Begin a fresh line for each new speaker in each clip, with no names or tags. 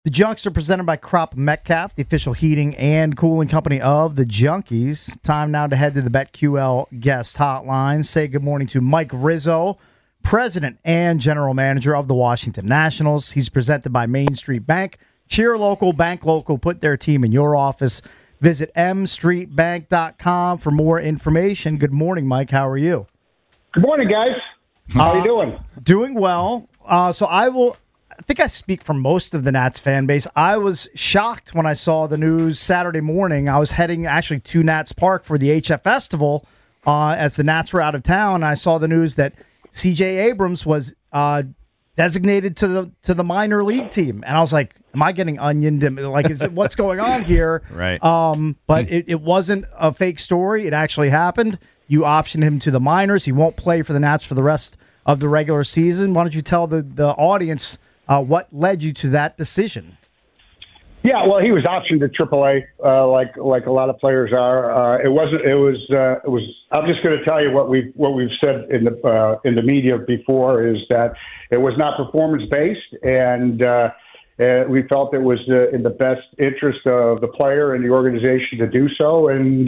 The Junks are presented by Crop Metcalf, the official heating and cooling company of the Junkies. Time now to head to the BetQL guest hotline. Say good morning to Mike Rizzo, president and general manager of the Washington Nationals. He's presented by Main Street Bank. Cheer local, bank local, put their team in your office. Visit mstreetbank.com for more information. Good morning, Mike. How are you?
Good morning, guys. How are you doing?
Doing well. I think I speak for most of the Nats fan base. I was shocked when I saw the news Saturday morning. I was heading actually to Nats Park for the HF Festival as the Nats were out of town. And I saw the news that C.J. Abrams was designated to the minor league team, and I was like, "Am I getting onioned? Like, is it what's going on here?"
Right.
But it wasn't a fake story. It actually happened. You optioned him to the minors. He won't play for the Nats for the rest of the regular season. Why don't you tell the audience what led you to that decision?
Yeah, well, he was optioned to AAA, like a lot of players are. It was. I'm just going to tell you what we've said in the media before is that it was not performance based, and we felt it was in the best interest of the player and the organization to do so, and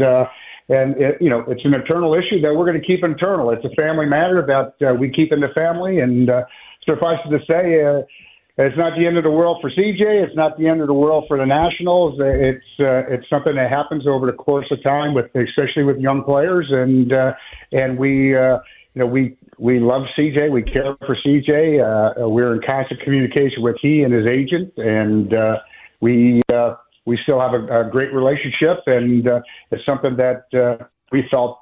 it's an internal issue that we're going to keep internal. It's a family matter that we keep in the family, and suffice it to say. It's not the end of the world for CJ. It's not the end of the world for the Nationals. It's something that happens over the course of time, especially with young players, and we love CJ. We care for CJ. We're in constant communication with he and his agent, and we still have a great relationship, and it's something that we felt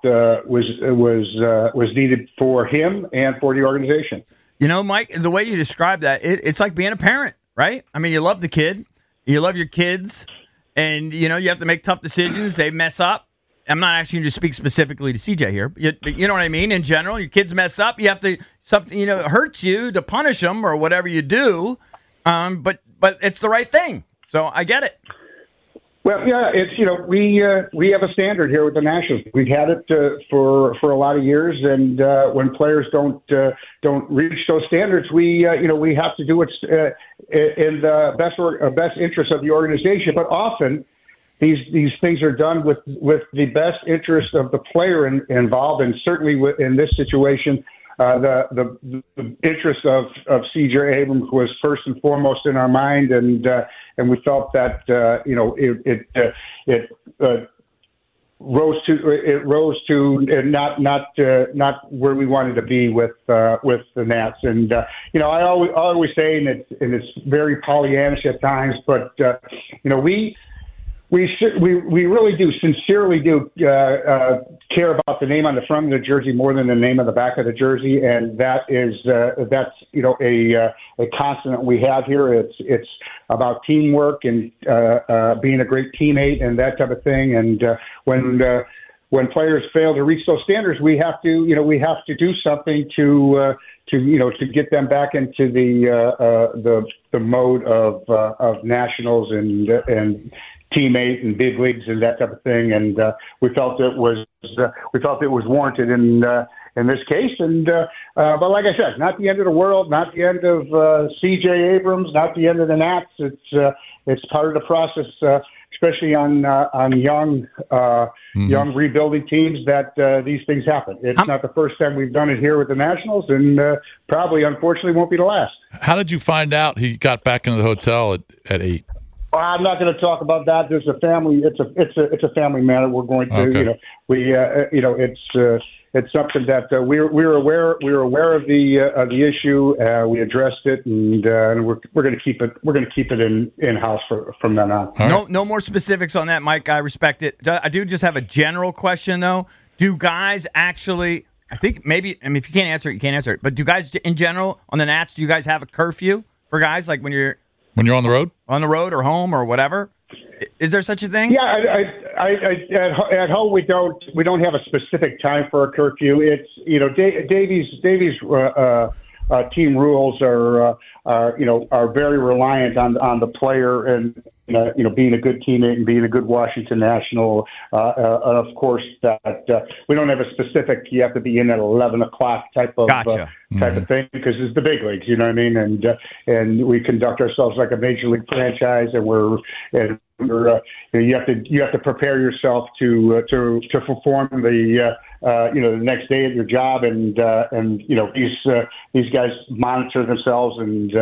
was needed for him and for the organization.
You know, Mike, the way you describe that, it's like being a parent, right? I mean, you love the kid, you love your kids, and, you have to make tough decisions. They mess up. I'm not asking you to speak specifically to CJ here, but you know what I mean? In general, your kids mess up. You have to, it hurts you to punish them or whatever you do, but it's the right thing. So I get it.
Well, yeah, it's we have a standard here with the Nationals. We've had it for a lot of years, and when players don't reach those standards, we have to do what's in the best interest of the organization. But often, these things are done with the best interest of the player involved, and certainly in this situation. The interest of C.J. Abrams was first and foremost in our mind, and we felt that it rose to not where we wanted to be with the Nats, and I always say, and it's very Pollyannish at times, but we really do sincerely care about the name on the front of the jersey more than the name on the back of the jersey, and that's a constant we have here. It's about teamwork and being a great teammate and that type of thing. And when players fail to reach those standards, we have to do something to get them back into the mode of Nationals and teammate and big leagues and that type of thing, and we felt it was warranted in this case. And but like I said, not the end of the world, not the end of C.J. Abrams, not the end of the Nats. It's part of the process, especially on young rebuilding teams. That these things happen. It's not the first time we've done it here with the Nationals, and probably, unfortunately, won't be the last.
How did you find out he got back into the hotel at 8?
Well, I'm not going to talk about that. There's a family. It's a family matter. We're going to,
okay.
It's something that we were aware of the issue. We addressed it, and we're going to keep it. We're going to keep it in house from then on.
Right. No more specifics on that, Mike. I respect it. I do just have a general question though. Do guys actually? I think maybe. I mean, if you can't answer it, you can't answer it. But do guys in general on the Nats? Do you guys have a curfew for guys like when you're
on the road?
On the road or home or whatever? Is there such a thing?
Yeah, at home we don't have a specific time for a curfew. It's Davies team rules are very reliant on the player and being a good teammate and being a good Washington National. And of course, that we don't have a specific. You have to be in at 11 o'clock type of thing because it's the big leagues. You know what I mean? And we conduct ourselves like a major league franchise, and you have to prepare yourself to perform the next day at your job, and these guys monitor themselves, and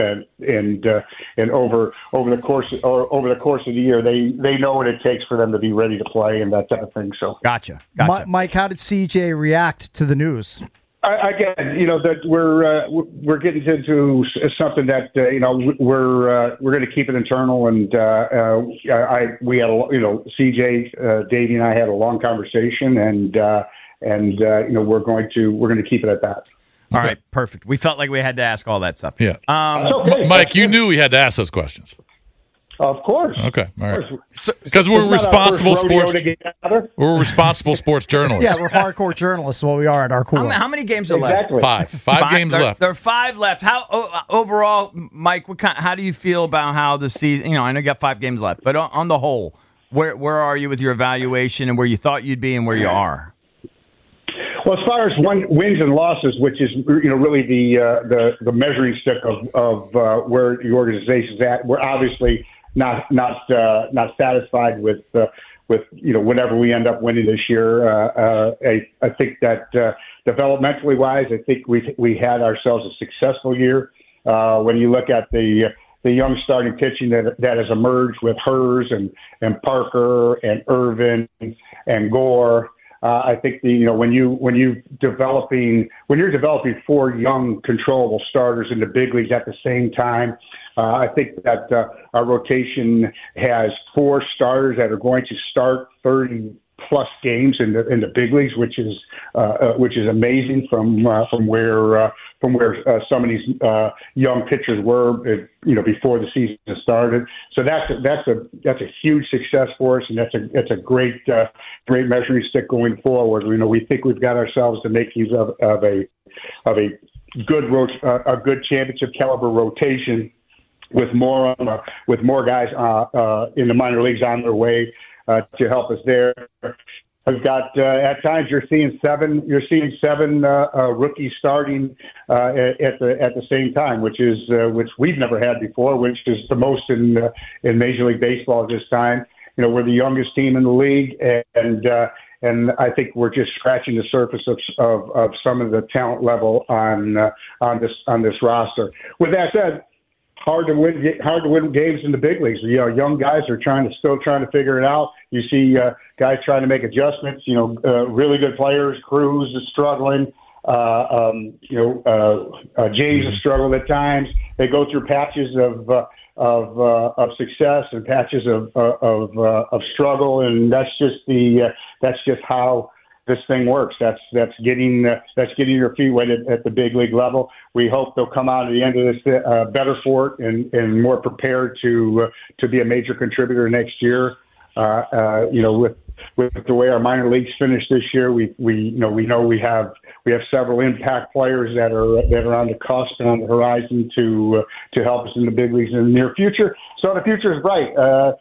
over the course of the year they know what it takes for them to be ready to play and that type of thing. So
gotcha.
Mike, how did CJ react to the news?
Again, that we're getting into something that we're going to keep it internal, and we had CJ, Davey, and I had a long conversation, and we're going to keep it at that.
All right, perfect. We felt like we had to ask all that stuff.
Yeah,
okay.
Mike, you knew we had to ask those questions.
Of course.
Okay. All right. Because we're responsible sports. We're responsible sports journalists.
Yeah, we're hardcore journalists. What we are at our core.
How many games are left?
Five games left.
There are 5 left. How overall, Mike? How do you feel about how the season? I know you got 5 games left, but on the whole, where are you with your evaluation and where you thought you'd be and where you are?
Well, as far as wins and losses, which is really the measuring stick of where the organization's at, we're obviously not satisfied with whatever we end up winning this year. I think that developmentally wise, I think we had ourselves a successful year. When you look at the young starting pitching that has emerged with Hers and Parker and Irvin and Gore. I think when you're developing 4 young controllable starters in the big leagues at the same time, I think that our rotation has 4 starters that are going to start 30 plus games in the big leagues, which is amazing from where some of these young pitchers were before the season started. So that's a huge success for us, and that's a great measuring stick going forward. We think we've got ourselves the makings of a good championship caliber rotation with more guys in the minor leagues on their way to help us there. We've got at times you're seeing seven rookies starting at the same time, which we've never had before, which is the most in Major League Baseball at this time. We're the youngest team in the league, and I think we're just scratching the surface of some of the talent level on this roster. With that said, hard to win games in the big leagues. Young guys are still trying to figure it out. You see guys trying to make adjustments. Really good players. Cruz is struggling. James has struggled at times. They go through patches of success and patches of struggle, and that's just how this thing works. That's getting your feet wet at the big league level. We hope they'll come out at the end of this better for it and more prepared to be a major contributor next year. With the way our minor leagues finished this year, we know we have several impact players that are on the cusp and on the horizon to help us in the big leagues in the near future. So the future is bright.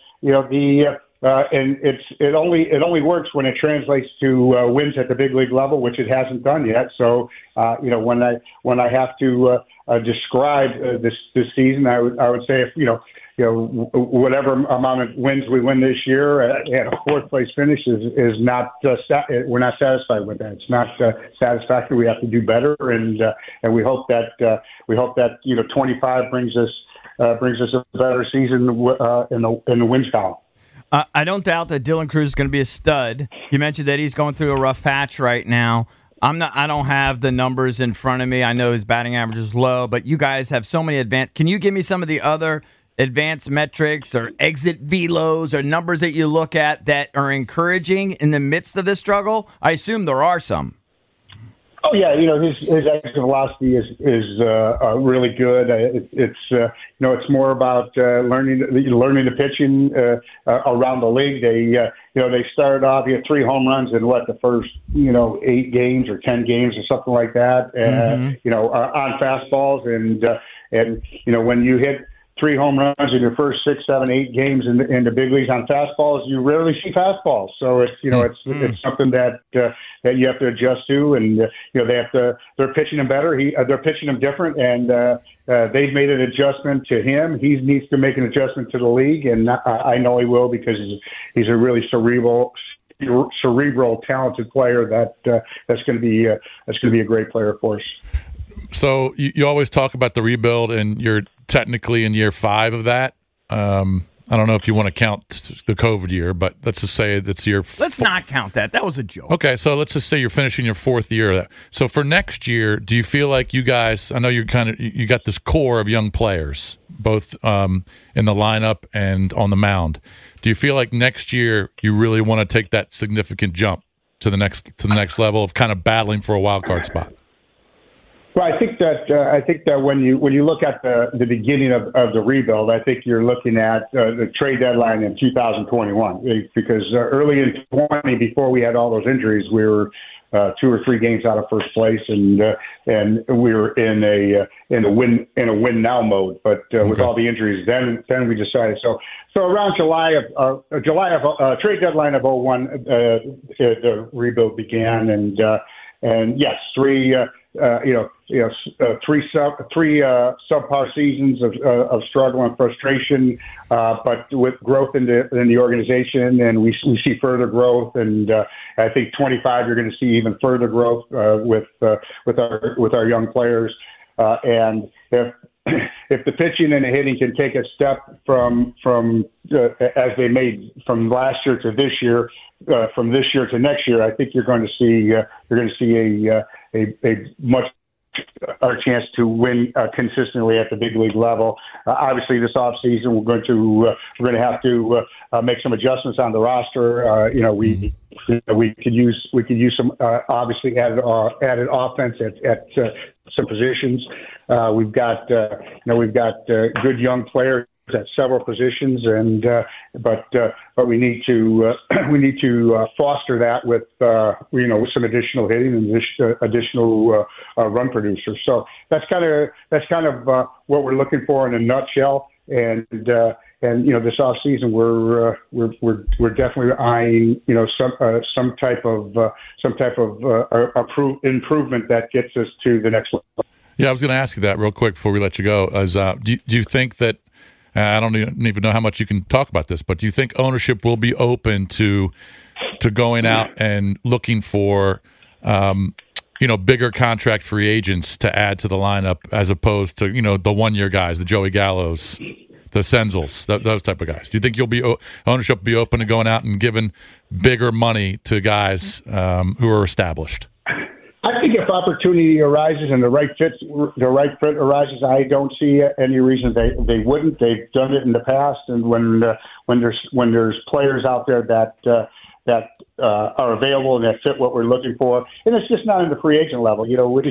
And it only works when it translates to wins at the big league level, which it hasn't done yet. So when I have to describe this season, I would say if whatever amount of wins we win this year at a 4th place finish is not we're not satisfied with that. It's not satisfactory. We have to do better, and we hope that 25 brings us a better season in the wins column.
I don't doubt that Dylan Cruz is going to be a stud. You mentioned that he's going through a rough patch right now. I don't have the numbers in front of me. I know his batting average is low, but you guys have so many advanced. Can you give me some of the other advanced metrics or exit velos or numbers that you look at that are encouraging in the midst of this struggle? I assume there are some.
Oh yeah, his exit velocity is really good. It's more about learning the pitching around the league. They started off. He had 3 home runs in the first 8 games or 10 games or something like that. On fastballs, and when you hit 3 home runs in your first 6, 7, 8 games in the big leagues on fastballs, you rarely see fastballs. So it's it's something that that you have to adjust to, and they're pitching him better. They're pitching him different, and they've made an adjustment to him. He needs to make an adjustment to the league, and I know he will, because he's a really cerebral, talented player that's going to be a great player for us.
So you always talk about the rebuild, and you're technically in year 5 of that. I don't know if you want to count the COVID year, but let's just say that's your.
Let's not count that. That was a joke.
Okay, so let's just say you're finishing your 4th year of that. So for next year, do you feel like you guys? I know you got this core of young players, both in the lineup and on the mound. Do you feel like next year you really want to take that significant jump to the next level of kind of battling for a wild card spot?
Well, I think that when you look at the beginning of the rebuild, I think you're looking at the trade deadline in 2021, because early in 20, before we had all those injuries, we were 2 or 3 games out of first place, and we were in a win now mode. But with all the injuries, then we decided. So around July of trade deadline of 2001, the rebuild began, and yes, 3 subpar seasons of struggle and frustration, but with growth in the organization, and we see further growth, and I think 25 you're going to see even further growth with our young players, and if the pitching and the hitting can take a step from as they made from last year to this year, from this year to next year, I think you're going to see a much our chance to win consistently at the big league level. Obviously, this offseason we're going to have to make some adjustments on the roster. We could use some obviously added offense at some positions. We've got good young players at several positions, and but we need to foster that with some additional hitting and additional run producers. So that's kind of what we're looking for in a nutshell. And this off season we're definitely eyeing some type of improvement that gets us to the next level.
Yeah, I was going to ask you that real quick before we let you go. Do you think that? I don't even know how much you can talk about this, but do you think ownership will be open to going out and looking for, bigger contract free agents to add to the lineup, as opposed to, the 1-year guys, the Joey Gallos, the Senzels, those type of guys? Do you think ownership will be open to going out and giving bigger money to guys who are established?
I think if opportunity arises and the right fit arises, I don't see any reason they wouldn't. They've done it in the past, and when there's players out there that are available and that fit what we're looking for, and it's just not in the free agent level.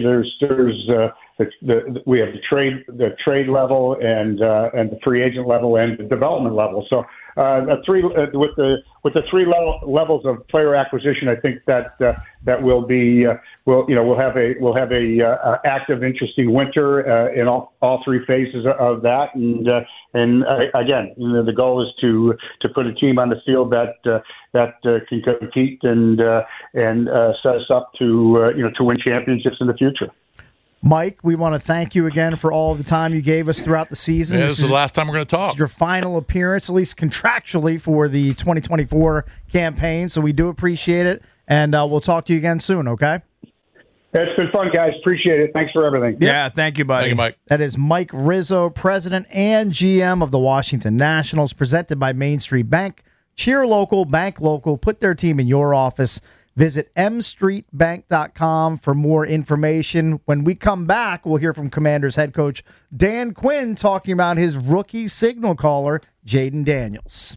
We have the trade level and the free agent level and the development level. So with the 3 levels of player acquisition, I think that will be we'll have a active, interesting winter in all 3 phases of that, and again, the goal is to put a team on the field that can compete and set us up to win championships in the future.
Mike, we want to thank you again for all of the time you gave us throughout the season.
Yeah, this is the last time we're going to talk.
This is your final appearance, at least contractually, for the 2024 campaign, so we do appreciate it, and we'll talk to you again soon, okay?
It's been fun, guys. Appreciate it. Thanks for everything.
Yeah, thank you, buddy.
Thank you, Mike.
That is Mike Rizzo, President and GM of the Washington Nationals, presented by Main Street Bank. Cheer local, bank local, put their team in your office. Visit mstreetbank.com for more information. When we come back, we'll hear from Commanders head coach Dan Quinn talking about his rookie signal caller, Jaden Daniels.